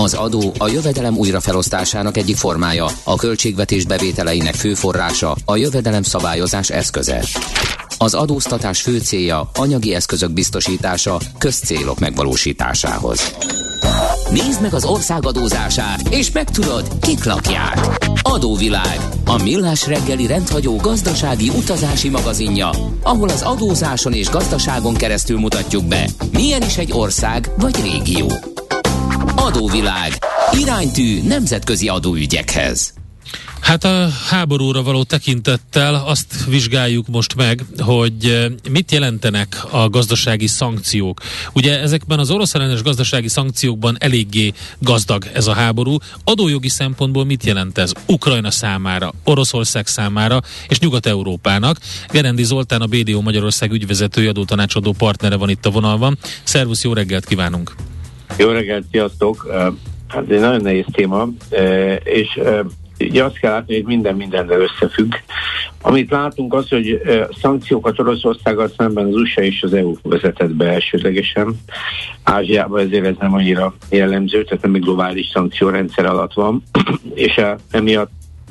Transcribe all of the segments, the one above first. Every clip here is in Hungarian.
Az adó a jövedelem újrafelosztásának egyik formája, a költségvetés bevételeinek fő forrása, a jövedelem szabályozás eszköze. Az adóztatás fő célja anyagi eszközök biztosítása közcélok megvalósításához. Nézd meg az ország adózását, és megtudod, kik lakják. Adóvilág, a millás reggeli rendhagyó gazdasági utazási magazinja, ahol az adózáson és gazdaságon keresztül mutatjuk be, milyen is egy ország vagy régió. Adóvilág, iránytű nemzetközi adóügyekhez. Hát a háborúra való tekintettel azt vizsgáljuk most meg, hogy mit jelentenek a gazdasági szankciók. Ugye ezekben az orosz ellenes gazdasági szankciókban eléggé gazdag ez a háború. Adójogi szempontból mit jelent ez Ukrajna számára, Oroszország számára és Nyugat-Európának? Gerendi Zoltán, a BDO Magyarország ügyvezetője, adótanácsadó partnere van itt a vonalban. Szervusz, jó reggelt kívánunk! Jó reggelt, sziasztok! Hát ez egy nagyon nehéz téma, és ugye azt kell látni, hogy mindennel összefügg. Amit látunk az, hogy szankciókat Oroszországgal szemben az USA és az EU vezetett be elsődlegesen. Ázsiában ezért ez nem annyira jellemző, tehát nem egy globális szankciórendszer alatt van, és emiatt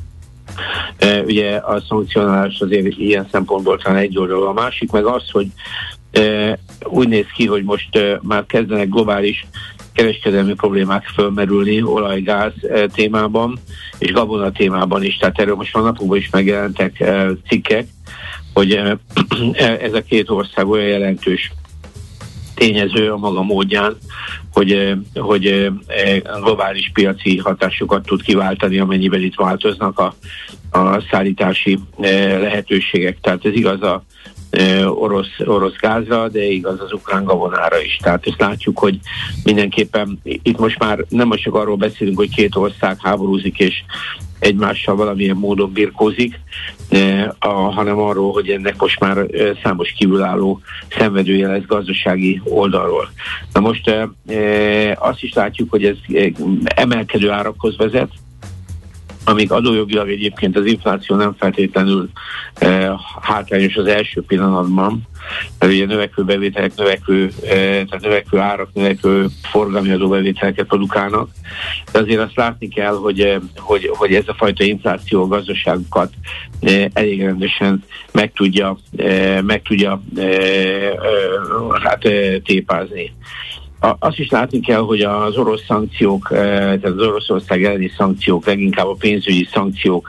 ugye a szankcionálás azért ilyen szempontból talán egy oldalú. A másik meg az, hogy úgy néz ki, hogy most már kezdenek globális kereskedelmi problémák fölmerülni olaj-gáz témában, és gabona témában is. Tehát erről most a napokban is megjelentek cikkek, hogy ez a két ország olyan jelentős tényező a maga módján, hogy globális piaci hatásokat tud kiváltani, amennyiben itt változnak a szállítási lehetőségek. Tehát ez igaz a orosz gázra, de igaz az ukrán gabonára is. Tehát ezt látjuk, hogy mindenképpen itt most már nem csak arról beszélünk, hogy két ország háborúzik és egymással valamilyen módon birkózik, hanem arról, hogy ennek most már számos kívülálló szenvedője lesz gazdasági oldalról. Na most azt is látjuk, hogy ez emelkedő árakhoz vezet, amíg adójogilag egyébként az infláció nem feltétlenül hátrányos az első pillanatban, mert ugye növekvő bevételek, tehát növekvő árak, növekvő forgalmi adóbevételeket produkálnak, de azért azt látni kell, hogy ez a fajta infláció a gazdaságokat elég rendesen meg tudja tépázni. Azt is látni kell, hogy az orosz szankciók, tehát az Oroszország elleni szankciók, leginkább a pénzügyi szankciók,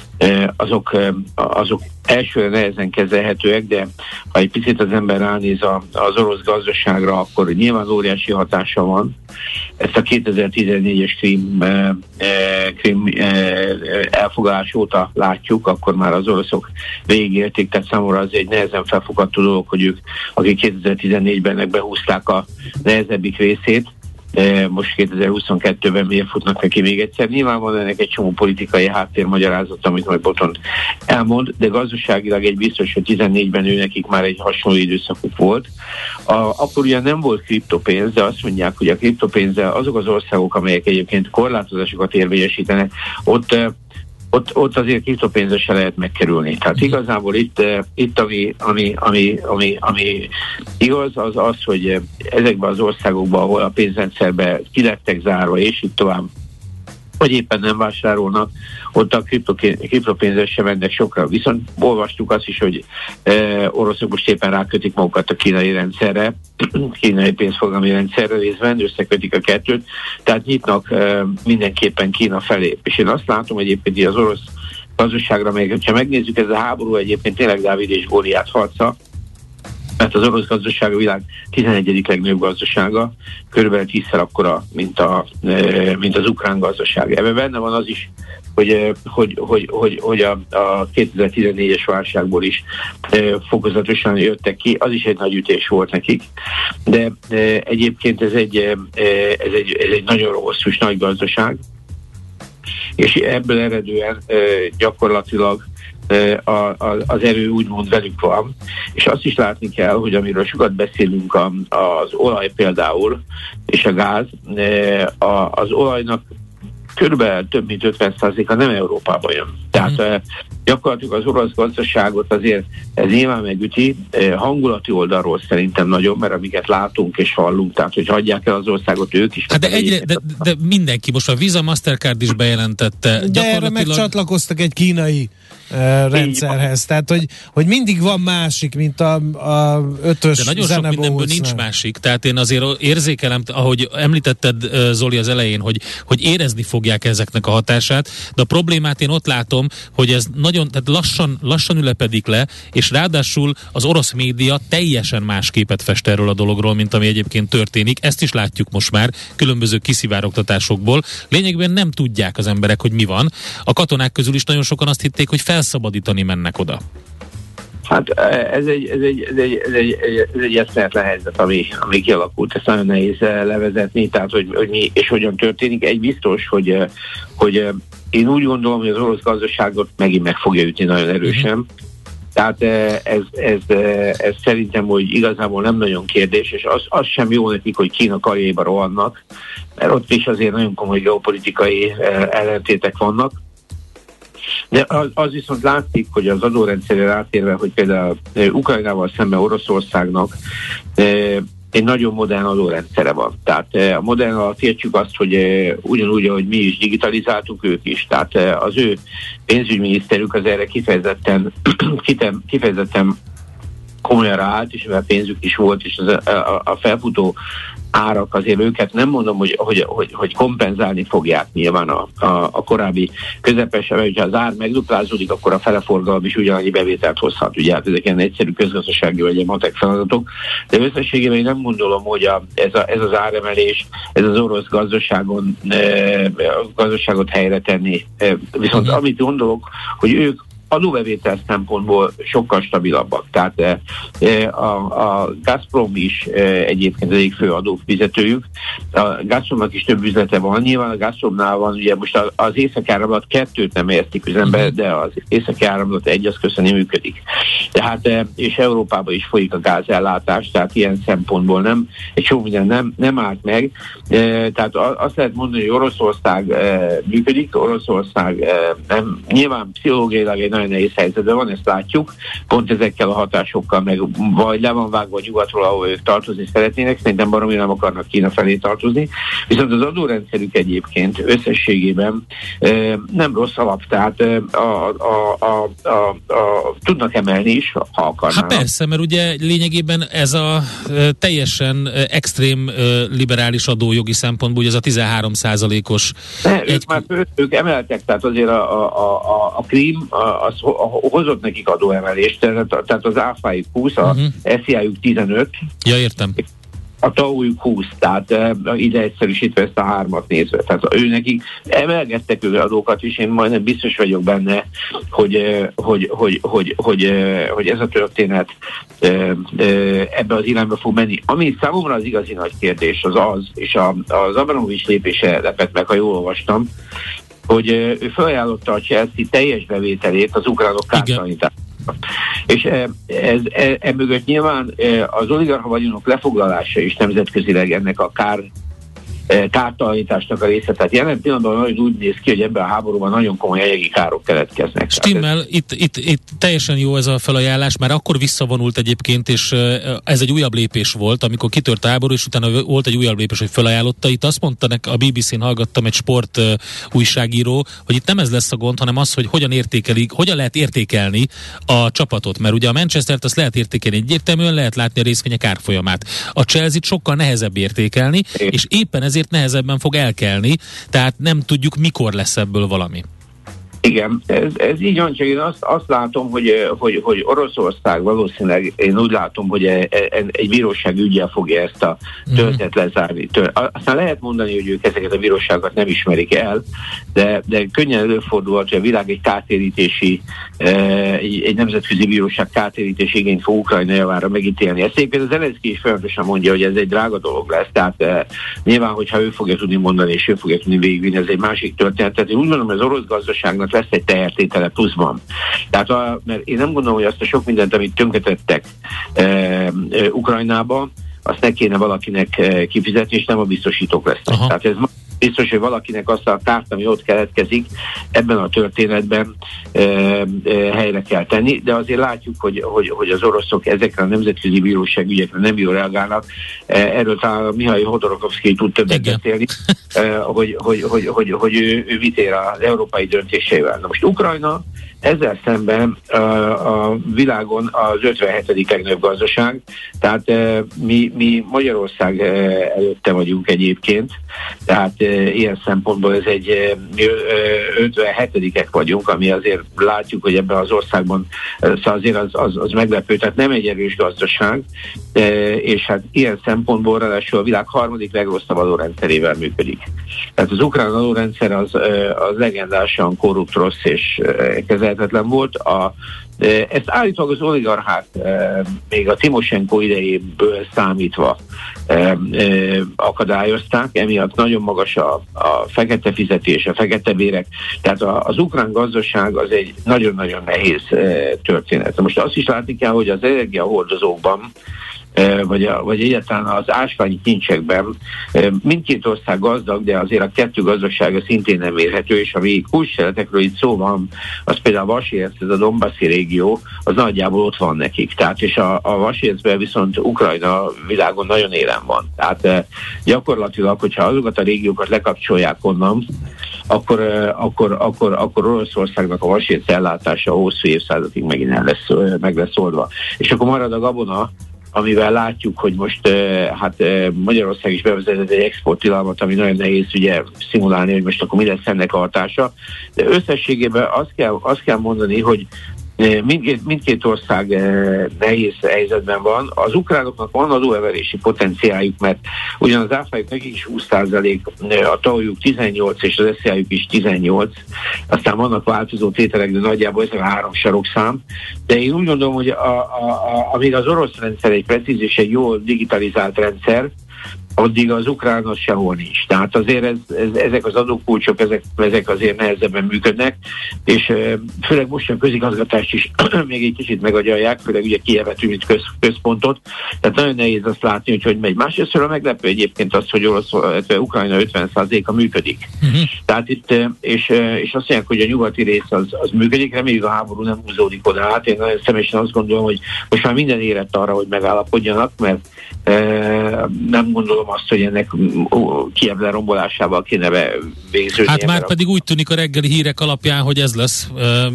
azok elsőre nehezen kezelhetőek, de ha egy picit az ember ránéz az orosz gazdaságra, akkor nyilván óriási hatása van. Ezt a 2014-es Krím elfoglalás óta látjuk, akkor már az oroszok végigélték, tehát számomra az egy nehezen felfogható dolog, hogy ők, akik 2014-ben behúzták a nehezebbik részét, most 2022-ben miért futnak neki még egyszer. Nyilván van ennek egy csomó politikai háttérmagyarázat, amit majd Botond elmond, de gazdaságilag egy biztos, hogy 14-ben ő nekik már egy hasonló időszakuk volt. Akkor ugyan nem volt kriptopénz, de azt mondják, hogy a kriptopénzzel azok az országok, amelyek egyébként korlátozásokat érvényesítenek, ott azért kriptopénzre se lehet megkerülni. Tehát igazából itt ami igaz, az, hogy ezekben az országokban, ahol a pénzrendszerbe ki lettek zárva, és itt tovább, vagy éppen nem vásárolnak, ott a kriptopénzre sem mennek sokra. Viszont olvastuk azt is, hogy oroszok most éppen rákötik magukat a kínai rendszerre, kínai pénzforgalmi rendszerre részben, összekötik a kettőt, tehát nyitnak mindenképpen Kína felé. És én azt látom egyébként, hogy az orosz gazdaságra, ha megnézzük, ez a háború egyébként tényleg Dávid és Góliát harca, mert az orosz gazdaság a világ 11. legnagyobb gazdasága, körülbelül 10-szer akkora, mint az ukrán gazdaság. Ebben benne van az is, hogy a 2014-es válságból is fokozatosan jöttek ki, az is egy nagy ütés volt nekik, de egyébként ez egy nagyon robusztus nagy gazdaság, és ebből eredően gyakorlatilag az erő úgymond velük van, és azt is látni kell, hogy amiről sokat beszélünk, az olaj például, és a gáz, az olajnak körülbelül több mint 50%-a nem Európában jön. Tehát gyakorlatilag az orosz gazdaságot azért ez nyilván megüti, hangulati oldalról szerintem nagyon, mert amiket látunk és hallunk, tehát hogy hagyják el az országot ők is. Hát de mindenki, most a Visa, Mastercard is bejelentette. De erre megcsatlakoztak egy kínai rendszerhez, tehát hogy mindig van másik, mint a ötös de nagyon sok mindenből nincs másik, tehát én azért érzékelem, ahogy említetted, Zoli, az elején, hogy érezni fogják ezeknek a hatását, de a problémát én ott látom, hogy ez nagyon, tehát lassan ülepedik le, és ráadásul az orosz média teljesen más képet fest erről a dologról, mint ami egyébként történik. Ezt is látjuk most már különböző kiszivárogtatásokból. Lényegben nem tudják az emberek, hogy mi van. A katonák közül is nagyon sokan azt hitték, hogy felszabadítani mennek oda. Hát ez egy eszméletlen helyzet, ami kialakult. Ezt nagyon nehéz levezetni, tehát hogy mi és hogyan történik. Egy biztos, hogy én úgy gondolom, hogy az orosz gazdaságot megint meg fogja ütni nagyon erősen. Tehát ez szerintem, hogy igazából nem nagyon kérdés, és az sem jó nekik, hogy Kína karjaiba rohannak, mert ott is azért nagyon komoly geopolitikai ellentétek vannak. De az viszont látszik, hogy az adórendszerre rátérve, hogy például Ukrajnával szemben Oroszországnak egy nagyon modern adórendszere van. Tehát a modern alatt értsük azt, hogy ugyanúgy, ahogy mi is digitalizáltuk, ők is. Tehát az ő pénzügyminiszterük az erre kifejezetten komolyan ráállt, és mivel pénzük is volt, és a felfutó árak azért őket nem mondom, hogy kompenzálni fogják nyilván a korábbi közepesen, mert ha az ár megduplázódik, akkor a feleforgalom is ugyanannyi bevételt hozhat. Ugye hát ezek ilyen egyszerű közgazdasági vagy ilyen matek feladatok, de összességében én nem gondolom, hogy ez az áremelés, ez az orosz gazdaságot helyre tenni. Viszont amit gondolok, hogy ők adóbevétel szempontból sokkal stabilabbak. Tehát a Gazprom is egyébként az egyik fő adófizetőjük. A Gazpromnak is több üzlete van. Nyilván a Gazpromnál van, ugye most az északi-áramlat 2-t nem értik üzembe, de az északi-áramlat 1 az köszönni működik. Tehát, és Európában is folyik a gázellátás, tehát ilyen szempontból nem, egy sok minden nem állt meg. Tehát azt lehet mondani, hogy Oroszország működik, Oroszország nem, nyilván pszichológiailag egy nagyon nehéz helyzetben van, ezt látjuk, pont ezekkel a hatásokkal meg vagy le van vágva nyugatról, ahol ők tartozni szeretnének, szerintem baromi nem akarnak Kína felé tartozni, viszont az adórendszerük egyébként összességében nem rossz alap, tehát tudnak emelni is, ha akarnának. Hát persze, mert ugye lényegében ez a teljesen extrém liberális adójogi szempontból, ugye ez a 13%-os... Ők emeltek, tehát azért a Krím az hozott nekik adóemelést, tehát az áfájuk 20, a SZIA-juk 15. Ja, értem. A TAU-juk 20, tehát ide egyszerűsítve ezt a 3-at nézve. Tehát ő nekik emelgettek ő adókat is, én majdnem biztos vagyok benne, hogy ez a történet ebbe az irányba fog menni. Ami számomra az igazi nagy kérdés az, és az Abramovics lépése lepett meg, ha jól olvastam, hogy ő felajánlotta a Chelsea teljes bevételét az ukránok kártalanításra. És mögött nyilván az oligarcha vagyonok lefoglalása is nemzetközileg ennek a kártalanításnak a része. Tehát jelen pillanatban nagyon úgy néz ki, hogy ebben a háborúban nagyon komoly anyagi károk keletkeznek. Stimmel, itt teljesen jó ez a felajánlás, már akkor visszavonult egyébként, és ez egy újabb lépés volt, amikor kitört a háború, és utána volt egy újabb lépés, hogy felajánlotta. Itt azt mondta a BBC-n hallgattam egy sport újságíró, hogy itt nem ez lesz a gond, hanem az, hogy hogyan lehet értékelni a csapatot, mert ugye a Manchestert azt lehet értékelni egyértelműen, lehet látni a részvények árfolyamát. A Chelsea-t sokkal nehezebb értékelni, és éppen ezért nehezebben fog elkelni, tehát nem tudjuk, mikor lesz ebből valami. Igen, ez így van, csak én azt látom, hogy Oroszország valószínűleg, én úgy látom, hogy egy bíróság üggyel fogja ezt a töltet lezárni. Aztán lehet mondani, hogy ők ezeket a bíróságokat nem ismerik el, de könnyen előfordulhat, hogy a világ egy kártérítési, egy nemzetközi bíróság kártérítési igényt fog Ukrajna javára megítélni. Ezt egyébként az Zelenszky is folyamatosan mondja, hogy ez egy drága dolog lesz, tehát nyilván, hogyha ő fogja tudni mondani, és ő fogja tudni végigvinni, ez egy másik történet. Tehát én úgy mondom, hogy az orosz gazdaságnak lesz egy tehertétele pluszban. Tehát mert én nem gondolom, hogy azt a sok mindent, amit tönkretettek Ukrajnába, azt ne kéne valakinek kifizetni, és nem a biztosítók lesznek. Aha. Tehát ez biztos, hogy valakinek azt a kárt, ami ott keletkezik, ebben a történetben helyre kell tenni, de azért látjuk, hogy az oroszok ezekre a nemzetközi bíróság ügyekre nem jól reagálnak. Erről talán Mihail Hodorkovszky tud többet beszélni, hogy ő vitér az európai döntéseivel. Na most Ukrajna ezzel szemben a világon az 57. legnagyobb gazdaság, tehát mi Magyarország előtte vagyunk egyébként, tehát ilyen szempontból ez egy 57-ek vagyunk, ami azért látjuk, hogy ebben az országban szóval azért az meglepő, tehát nem egy erős gazdaság, és hát ilyen szempontból ráadásul a világ harmadik legrosszabb adórendszerével működik. Tehát az ukrán adórendszer az legendásan korrupt, rossz és kezelhetetlen volt. Ezt állítólag az oligarchák még a Timosenko idejéből számítva akadályozták, emiatt nagyon magas a fekete fizetés, a fekete bérek, tehát az ukrán gazdaság az egy nagyon-nagyon nehéz történet. Most azt is látni kell, hogy az energiahordozókban vagy egyáltalán az ásványi kincsekben mindkét ország gazdag, de azért a kettő gazdasága szintén nem érhető, és ami kulcsterületekről itt szó van, az például a Vasérc, ez a Donbassi régió, az nagyjából ott van nekik. Tehát, és a Vasércben viszont Ukrajna világon nagyon élen van. Tehát gyakorlatilag, hogyha azokat a régiókat lekapcsolják onnan, akkor Oroszországnak a Vasérc ellátása hosszú évszázadig megint meg lesz oldva. És akkor marad a gabona, amivel látjuk, hogy most Magyarország is bevezetett egy exporttilalmat, ami nagyon nehéz ugye szimulálni, hogy most akkor mi lesz ennek a hatása. De összességében azt kell mondani, hogy mindkét ország nehéz helyzetben van. Az ukránoknak van adóemelési potenciáljuk, mert ugyan az áfájuk nekik is 20%, a taójuk 18 és az SZIA-juk is 18, aztán vannak változó tételek, de nagyjából ez a 3 sarokszám. De én úgy gondolom, hogy amíg az orosz rendszer egy precíz és egy jól digitalizált rendszer, addig az ukrán az sehol nincs. Tehát azért ezek az adókulcsok, ezek azért nehezebben működnek, és főleg most a közigazgatást is még egy kicsit megagyalják, főleg ugye Kijevet, mint központot. Tehát nagyon nehéz azt látni, hogy megy. Másrésztről meglepő egyébként az, hogy Ukrajna 50%-a működik. Tehát itt, és azt mondják, hogy a nyugati rész az működik, reméljük a háború nem húzódik oda át. Én nagyon személyesen azt gondolom, hogy most már minden érett arra, hogy megállapodjanak, mert nem gondolom azt, hogy ennek Kijev lerombolásával kéne végződni. Hát már pedig úgy tűnik a reggeli hírek alapján, hogy ez lesz.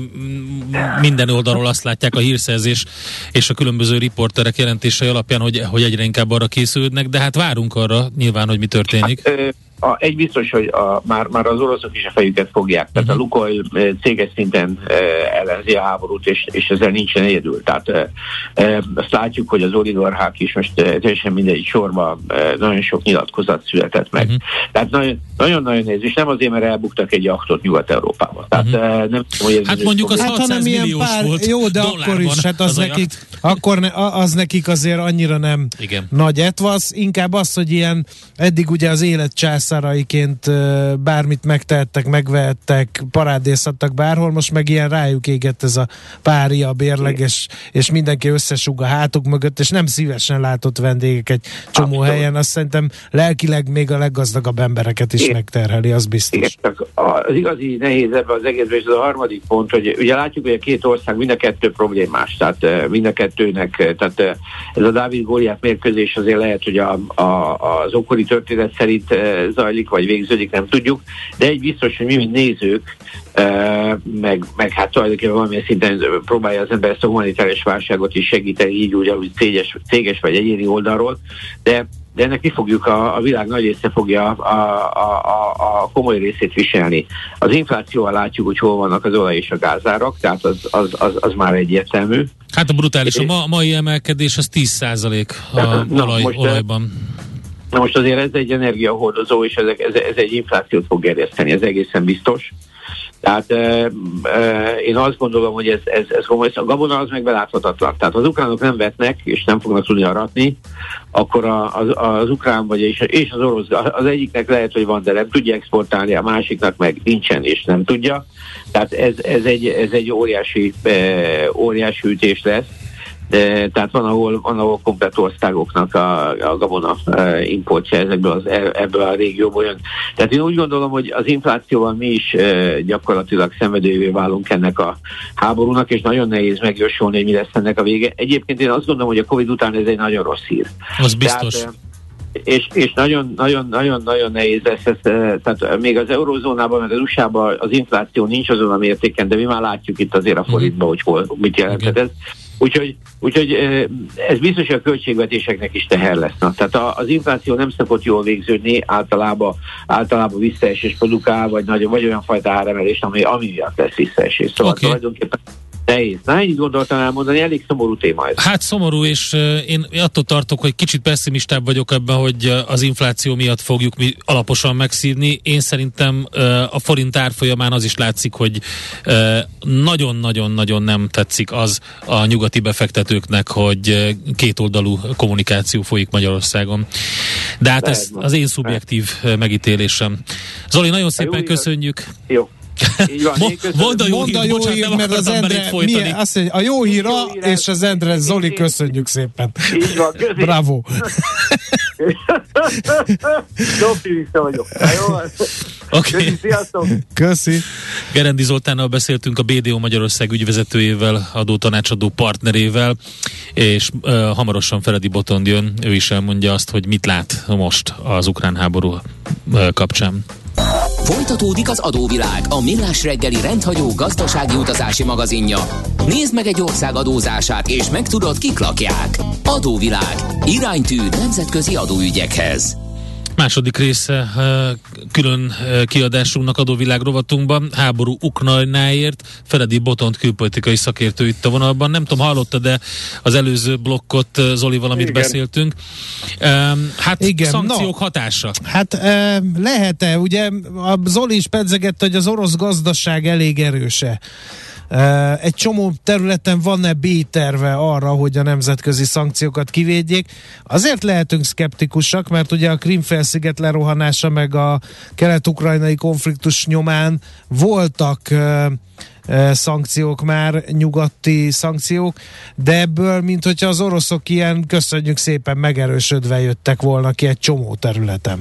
Minden oldalról azt látják a hírszerzés és a különböző riporterek jelentései alapján, hogy egyre inkább arra készülődnek, de hát várunk arra nyilván, hogy mi történik. Egy biztos, hogy már az oroszok is a fejüket fogják. Tehát a Lukoil céges szinten ellenzi a háborút, és ezzel nincsen egyedül. Tehát azt látjuk, hogy az oligarchák is most teljesen mindegy sorban nagyon sok nyilatkozat született meg. Tehát nagyon-nagyon néz, és nem azért, mert elbuktak egy jachtot Nyugat-Európában. Tehát nem tudom, hogy hát mondjuk az 600 milliós volt. Jó, de akkor is, hát az nekik azért annyira nem nagy etvasz, inkább az, hogy ilyen eddig ugye az élet császáraiként bármit megtehettek, megvehettek, parádészhattak bárhol, most meg ilyen rájuk égett ez a pária bérleg, és mindenki összesúg a hátuk mögött, és nem szívesen látott vendégek egy csomó helyen, azt szerintem lelkileg még a leggazdagabb embereket is megterheli, az biztos. Az igazi nehéz ebben az egészben, és az a harmadik pont, hogy ugye látjuk, hogy a két ország mind a kettő problémás, tehát mind a kettőnek, tehát ez a Dávid-Góliát mérkőzés azért lehet, hogy az ókori történet szerint zajlik, vagy végződik, nem tudjuk, de egy biztos, hogy mi, mint nézők, meg hát tulajdonképpen valamilyen szinten próbálja az ember ezt a humanitárius válságot is segíteni, így úgy, ahogy céges vagy egyéni oldalról, de ennek mi fogjuk, a világ nagy része fogja a komoly részét viselni. Az inflációval látjuk, hogy hol vannak az olaj és a gázárak, tehát az már egyértelmű. Hát a brutális, a mai emelkedés az 10% olajban. Na most azért ez egy energiahordozó, és ez egy inflációt fog gerjeszteni, ez egészen biztos. Tehát én azt gondolom, hogy ez komoly. A gabona az meg beláthatatlan. Tehát az ukránok nem vetnek, és nem fognak tudni aratni, akkor az ukrán és az orosz, az egyiknek lehet, hogy van, de nem tudja exportálni, a másiknak meg nincsen, és nem tudja. Tehát ez egy óriási ütés lesz. Tehát van, ahol komplet országoknak a gabona importja ebből a régióból jön. Tehát én úgy gondolom, hogy az inflációval mi is gyakorlatilag szenvedőjévé válunk ennek a háborúnak, és nagyon nehéz megjósolni, hogy mi lesz ennek a vége. Egyébként én azt gondolom, hogy a Covid után ez egy nagyon rossz hír. Az biztos. És nagyon nehéz lesz ez, tehát még az eurózónában, meg az USA-ban az infláció nincs azon a mértéken, de mi már látjuk itt azért a forintban, hogy mit jelentett ez. Úgyhogy ez biztos, hogy a költségvetéseknek is teher lesz. Tehát az infláció nem szokott jól végződni, általában visszaesés produkál, vagy olyan fajta áremelés, ami miatt lesz visszaesés. Szóval tulajdonképpen nehéz. Na, ennyit gondoltam elmondani, elég szomorú téma ez. Hát szomorú, és én attól tartok, hogy kicsit pessimistább vagyok ebben, hogy az infláció miatt fogjuk mi alaposan megszívni. Én szerintem a forint árfolyamán az is látszik, hogy nagyon-nagyon-nagyon nem tetszik az a nyugati befektetőknek, hogy kétoldalú kommunikáció folyik Magyarországon. De hát ez az én szubjektív megítélésem. Zoli, nagyon szépen köszönjük. Jó. Mondd a jó hír, mert az Endre, azt mondja, a jó hír és az Endre, Zoli, köszönjük szépen. Így van, köszönjük. Bravo. Optimista vagyok. Okay. Sziasztok. Köszi. Gerendi Zoltánnal beszéltünk, a BDO Magyarország ügyvezetőjével, adótanácsadó partnerével, és hamarosan Feledi Botond jön, ő is elmondja azt, hogy mit lát most az ukrán háború kapcsán. Folytatódik az Adóvilág, a millás reggeli rendhagyó gazdasági utazási magazinja. Nézd meg egy ország adózását, és megtudod, kik lakják. Adóvilág. Iránytű nemzetközi adóügyekhez. Második része külön kiadásunknak, Adóvilág rovatunkban, háború Ukrajnáért. Feledi Botond külpolitikai szakértő itt a vonalban. Nem tudom, hallotta, de az előző blokkot Zolival, amit beszéltünk. Hát igen, szankciók hatása. Hát lehet-e, ugye a Zoli is pedzegette, hogy az orosz gazdaság elég erőse. Egy csomó területen van-e B-terve arra, hogy a nemzetközi szankciókat kivédjék? Azért lehetünk szkeptikusak, mert ugye a Krím-félsziget lerohanása meg a kelet-ukrajnai konfliktus nyomán voltak szankciók már, nyugati szankciók, de ebből, mint hogyha az oroszok ilyen, köszönjük szépen, megerősödve jöttek volna ki egy csomó területen.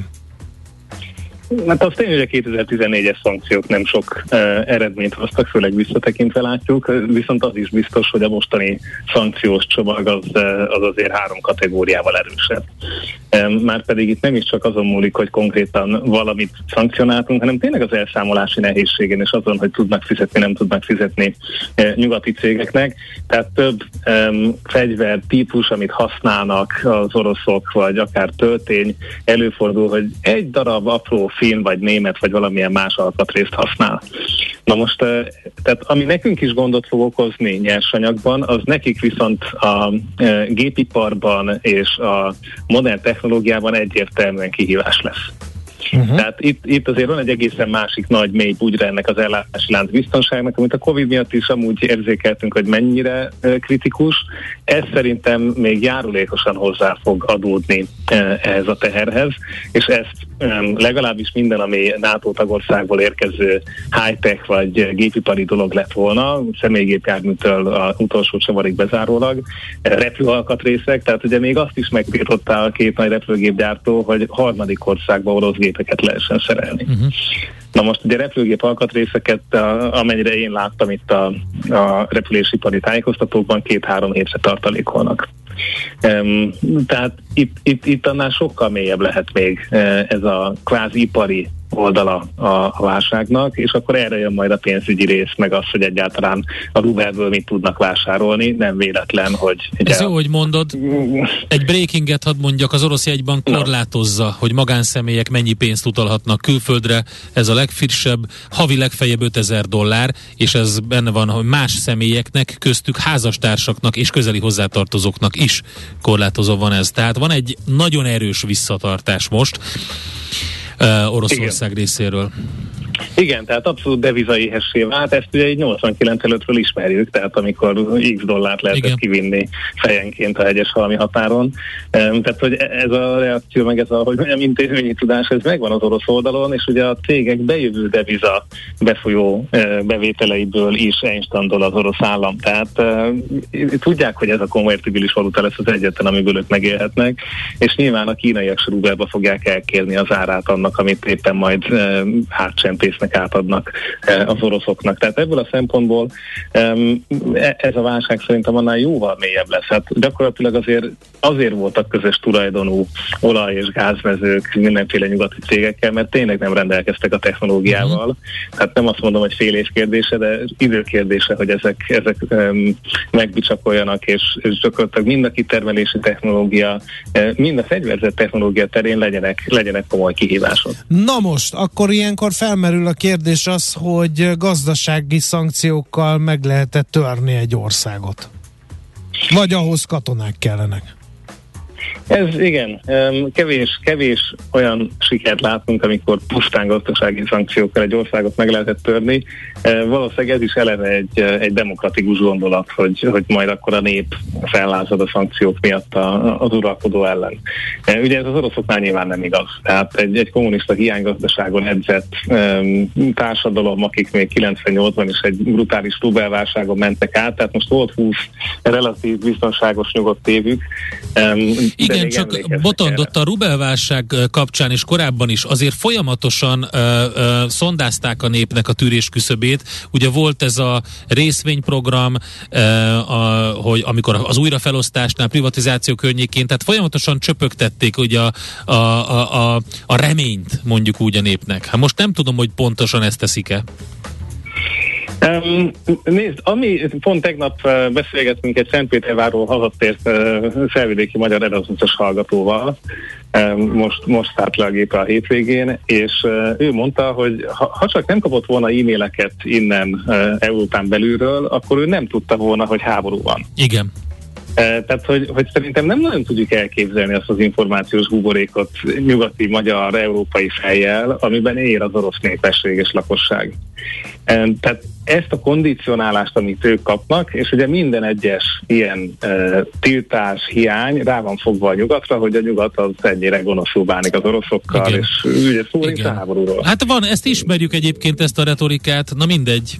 Hát az tény, hogy a 2014-es szankciók nem sok eredményt hoztak, főleg visszatekintve látjuk, viszont az is biztos, hogy a mostani szankciós csomag az azért 3 kategóriával erősebb. Márpedig itt nem is csak azon múlik, hogy konkrétan valamit szankcionáltunk, hanem tényleg az elszámolási nehézségen és azon, hogy tudnak fizetni, nem tudnak fizetni nyugati cégeknek. Tehát több fegyver típus, amit használnak az oroszok, vagy akár töltény, előfordul, hogy egy darab apró finn, vagy német, vagy valamilyen más alkatrészt használ. Na most, tehát ami nekünk is gondot fog okozni nyersanyagban, az nekik viszont a gépiparban és a modern technológiában egyértelműen kihívás lesz. Tehát itt azért van egy egészen másik nagy mély bugyra ennek az ellátási lánc biztonságnak, amit a Covid miatt is amúgy érzékeltünk, hogy mennyire kritikus. Ez szerintem még járulékosan hozzá fog adódni ehhez a teherhez, és ezt legalábbis minden, ami NATO tagországból érkező high-tech vagy gépipari dolog lett volna, személygépjárműtől az utolsó csavarig bezárólag, repülőalkatrészek, tehát ugye még azt is megtiltotta a 2 nagy repülőgépgyártó, hogy harmadik országba orosz gépeket lehessen szerelni. Na most ugye repülőgép alkatrészeket, amennyire én láttam itt a repülésipari tájékoztatókban 2-3 hétre tartalékolnak. Tehát itt annál sokkal mélyebb lehet még ez a kvázi ipari oldala a válságnak, és akkor erre jön majd a pénzügyi rész, meg az, hogy egyáltalán a rubelből mit tudnak vásárolni, nem véletlen, hogy... Ez jó, hogy mondod. Egy breakinget hadd mondjak, az orosz jegybank korlátozza, hogy magánszemélyek mennyi pénzt utalhatnak külföldre, ez a legfrissebb, havi legfeljebb $5000, és ez benne van, hogy más személyeknek, köztük házastársaknak és közeli hozzátartozóknak is korlátozó van ez. Tehát van egy nagyon erős visszatartás most Oroszország részéről. Igen, tehát abszolút devizaéhessé vált, ezt ugye egy 89 előttről ismerjük, tehát amikor x dollárt lehetett kivinni fejenként a hegyeshalmi határon. Tehát, hogy ez a reakció, meg ez a, hogy mondjam, intézményi tudás, ez megvan az orosz oldalon, és ugye a cégek bejövő deviza befolyó bevételeiből is einstandol az orosz állam. Tehát tudják, hogy ez a konvertibilis valuta lesz az egyetlen, amiből ők megélhetnek, és nyilván a kínaiak se rubelba fogják elkérni az árát annak, amit éppen majd hátcsempésznek átadnak az oroszoknak. Tehát ebből a szempontból ez a válság szerintem annál jóval mélyebb lesz. Hát gyakorlatilag azért voltak közös tulajdonú olaj- és gázmezők mindenféle nyugati cégekkel, mert tényleg nem rendelkeztek a technológiával. Tehát nem azt mondom, hogy fél év kérdése, de idő kérdése, hogy ezek megbicsakoljanak, és gyakorlatilag mind a kitermelési technológia, mind a fegyverzett technológia terén legyenek komoly kihívások. Na most, akkor ilyenkor felmerül a kérdés az, hogy gazdasági szankciókkal meg lehet-e törni egy országot? Vagy ahhoz katonák kellenek? Ez igen, kevés olyan sikert látunk, amikor pusztán gazdasági szankciókkal egy országot meg lehetett törni. Valószínűleg ez is eleve egy demokratikus gondolat, hogy majd akkor a nép fellázad a szankciók miatt az uralkodó ellen. Ugye ez az oroszoknál nyilván nem igaz. Tehát egy kommunista hiánygazdaságon edzett társadalom, akik még 98-ban is egy brutális rubelválságon mentek át, tehát most volt 20 relatív biztonságos nyugodt évük. Igen, csak Botondott a rubelválság kapcsán és korábban is azért folyamatosan szondázták a népnek a tűrés küszöbét. Ugye volt ez a részvényprogram, hogy amikor az újrafelosztásnál, privatizáció környékén, tehát folyamatosan csöpögtették ugye a reményt, mondjuk úgy a népnek. Hát most nem tudom, hogy pontosan ezt teszik-e. Nézd, pont tegnap beszélgettünk egy Szentpétervárról hazatért felvidéki magyar Erasmusos hallgatóval, most állt le a gépre a hétvégén, és ő mondta, hogy ha csak nem kapott volna e-maileket innen Európán belülről, akkor ő nem tudta volna, hogy háború van. Igen. Tehát, hogy szerintem nem nagyon tudjuk elképzelni azt az információs buborékot nyugati, magyar, európai fejjel, amiben él az orosz népesség és lakosság. Tehát ezt a kondicionálást, amit ők kapnak, és ugye minden egyes ilyen tiltás, hiány rá van fogva a nyugatra, hogy a nyugat az ennyire gonoszul bánik az oroszokkal, igen. És ugye szó nincs a háborúról. Hát van, ezt ismerjük egyébként, ezt a retorikát, na mindegy.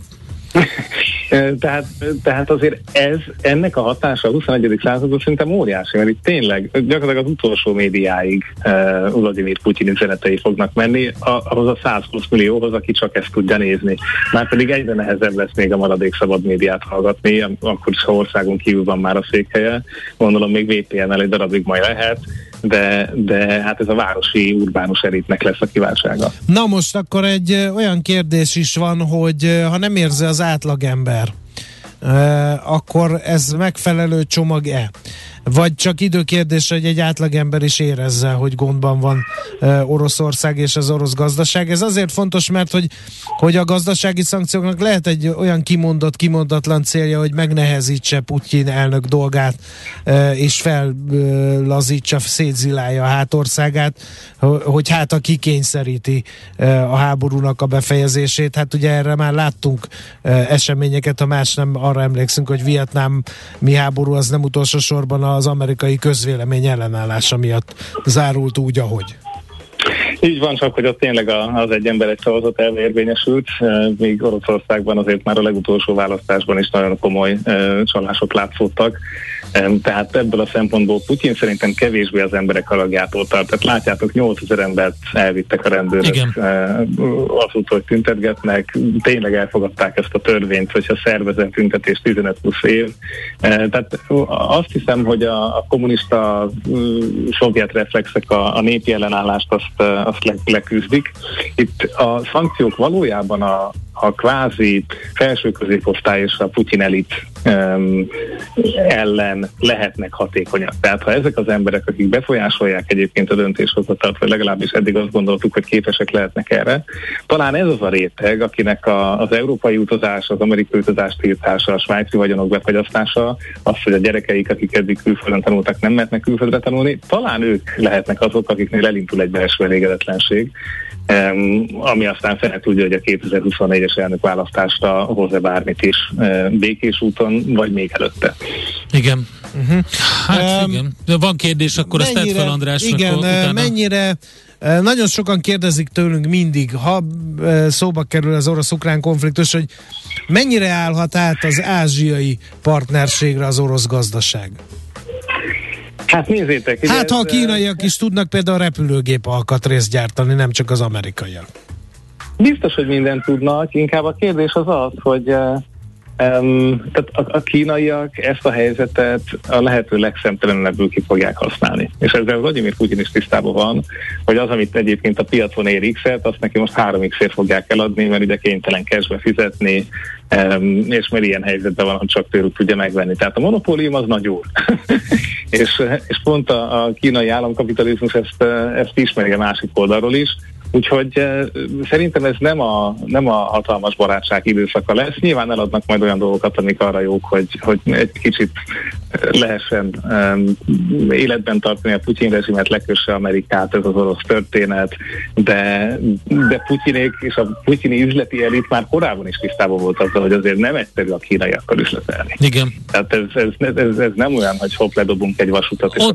Tehát azért ennek a hatása a 21. században szerintem óriási, mert itt tényleg gyakorlatilag az utolsó médiáig Vladimir Putyin üzenetei fognak menni, ahhoz a 120 millióhoz, aki csak ezt tudja nézni. Márpedig egyre nehezebb lesz még a maradék szabad médiát hallgatni, akkor is, ha országon kívül van már a székhelye. Gondolom még VPN-nel egy darabig majd lehet, de hát ez a városi urbánus elitnek lesz a kiváltsága. Na most akkor egy olyan kérdés is van, hogy ha nem érzi az átlagember, akkor ez megfelelő csomag-e? Vagy csak időkérdés, hogy egy átlagember is érezze, hogy gondban van Oroszország és az orosz gazdaság. Ez azért fontos, mert hogy a gazdasági szankcióknak lehet egy olyan kimondatlan célja, hogy megnehezítse Putyin elnök dolgát, és fellazítsa, szétzilálja a hátországát, hogy hát a kikényszeríti a háborúnak a befejezését. Hát ugye erre már láttunk eseményeket, ha más nem, arra emlékszünk, hogy vietnámi háború az nem utolsó sorban az amerikai közvélemény ellenállása miatt zárult úgy, ahogy. Így van, csak hogy ott tényleg az egy ember egy szavazat elve érvényesült, míg Oroszországban azért már a legutolsó választásban is nagyon komoly csalások látszottak. Tehát ebből a szempontból Putyin szerintem kevésbé az emberek haragjától tart. Tehát látjátok, 8000 embert elvittek a rendőrök azóta, hogy tüntetgetnek. Tényleg elfogadták ezt a törvényt, hogyha szervezett tüntetés 15 plusz év. Tehát azt hiszem, hogy a kommunista szovjet reflexek a népi ellenállást azt leküzdik. Itt a szankciók valójában a kvázi felső középosztály és a Putyin elit ellen lehetnek hatékonyak. Tehát ha ezek az emberek, akik befolyásolják egyébként a döntéshozatalt, vagy legalábbis eddig azt gondoltuk, hogy képesek lehetnek erre, talán ez az a réteg, akinek az európai utazás, az amerikai utazás tiltása, a svájci vagyonok befagyasztása, az, hogy a gyerekeik, akik eddig külföldön tanultak, nem mehetnek külföldre tanulni, talán ők lehetnek azok, akiknél elindul egy belső elégedetlenség. ami aztán fel tudja, hogy a 2024-es elnökválasztásra hoz-e bármit is békés úton, vagy még előtte. Igen. Hát igen. Van kérdés, akkor azt tedd fel, András. Igen, mennyire nagyon sokan kérdezik tőlünk mindig, ha szóba kerül az orosz-ukrán konfliktus, hogy mennyire állhat át az ázsiai partnerségre az orosz gazdaság? Hát nézzétek. Hát ha a kínaiak is tudnak például repülőgép alkatrészt gyártani, nem csak az amerikaiak. Biztos, hogy mindent tudnak, inkább a kérdés az, hogy tehát a kínaiak ezt a helyzetet a lehető legszemtelenebbül ki fogják használni. És ezzel Vladimir Putyin is tisztában van, hogy az, amit egyébként a piacon ér X-et, azt neki most 3X-ért fogják eladni, mert ugye kénytelen cashbe fizetni, és mert ilyen helyzetben van, hogy csak tőlük tudja megvenni. Tehát a monopólium az nagy úr. és pont a kínai államkapitalizmus ezt ismeri a másik oldalról is. Úgyhogy szerintem ez nem a hatalmas barátság időszaka lesz. Nyilván eladnak majd olyan dolgokat, amik arra jók, hogy egy kicsit lehessen életben tartani a Putyin rezsimet, lekösse Amerikát, ez az orosz történet, de Putyinék és a putyini üzleti elit már korábban is tisztában volt azzal, hogy azért nem egyszerű a kínaiakkal üzletelni. Igen. Tehát ez nem olyan, hogy hopp, ledobunk egy vasutat, és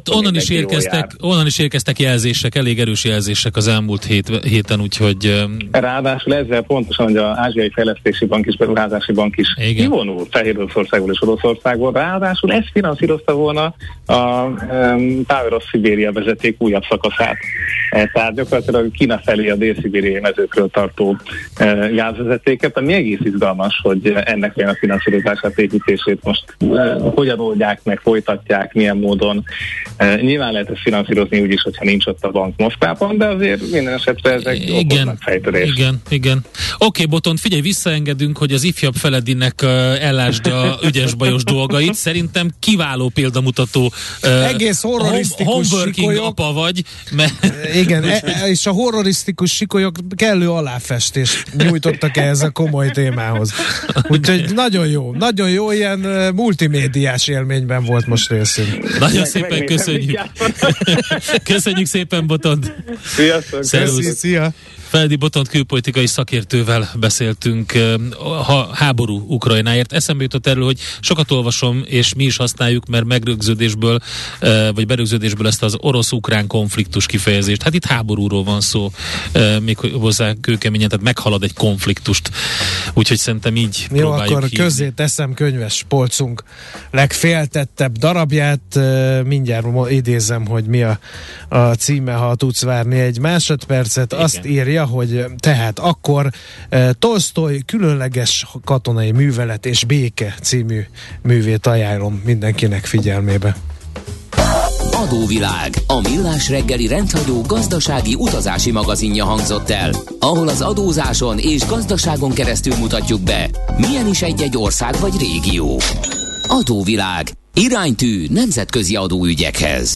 onnan is érkeztek jelzések, elég erős jelzések az elmúlt héten, úgyhogy... Ráadásul ezzel pontosan, hogy az Ázsiai Fejlesztési Bank és Beruházási Bank is kivonul Fehéroroszországból és Oroszországból, ráadásul ezt finanszírozta volna a Power of Siberia vezeték újabb szakaszát. Tehát gyakorlatilag Kína felé a dél-szibériai mezőkről tartó gázvezetéket, ami egész izgalmas, hogy ennek a finanszírozását, építését most hogyan oldják meg, folytatják, milyen módon. Nyilván lehet ezt finanszírozni úgy is, hogyha nincs ott a bank Moszkvában, de azért minden esetre ezek okoznak fejtörést. Igen. Oké, Botond, figyelj, visszaengedünk, hogy az ifjabb Feledinek ellásd a ügyes-bajos dolgait. Szerintem kiváló példamutató egész horrorisztikus homeworking apa vagy. Igen, és a horrorisztikus sikolyok kellő aláfestést nyújtottak ehhez a komoly témához. Úgyhogy nagyon jó, ilyen multimédiás élményben volt most részünk. Nagyon szépen köszönjük. Köszönjük szépen, Botond. Sziasztok. Szia. Feledi Botond külpolitikai szakértővel beszéltünk a háború Ukrajnáért. Eszembe jutott erről, hogy sokat olvasom, és mi is használjuk, mert berögződésből ezt az orosz-ukrán konfliktus kifejezést. Hát itt háborúról van szó, még hozzá kőkeményen, tehát meghalad egy konfliktust. Úgyhogy szerintem így próbáljuk. Jó, akkor közzé teszem könyves polcunk legféltettebb darabját. Mindjárt idézem, hogy mi a címe, ha tudsz várni egy másodpercet. Igen. Azt írja, hogy tehát akkor Tolsztoj különleges katonai művelet és béke című művét ajánlom mindenkinek figyelmébe. Adóvilág, a millás reggeli rendhagyó gazdasági utazási magazinja hangzott el, ahol az adózáson és gazdaságon keresztül mutatjuk be, milyen is egy ország vagy régió. Adóvilág, iránytű nemzetközi adóügyekhez.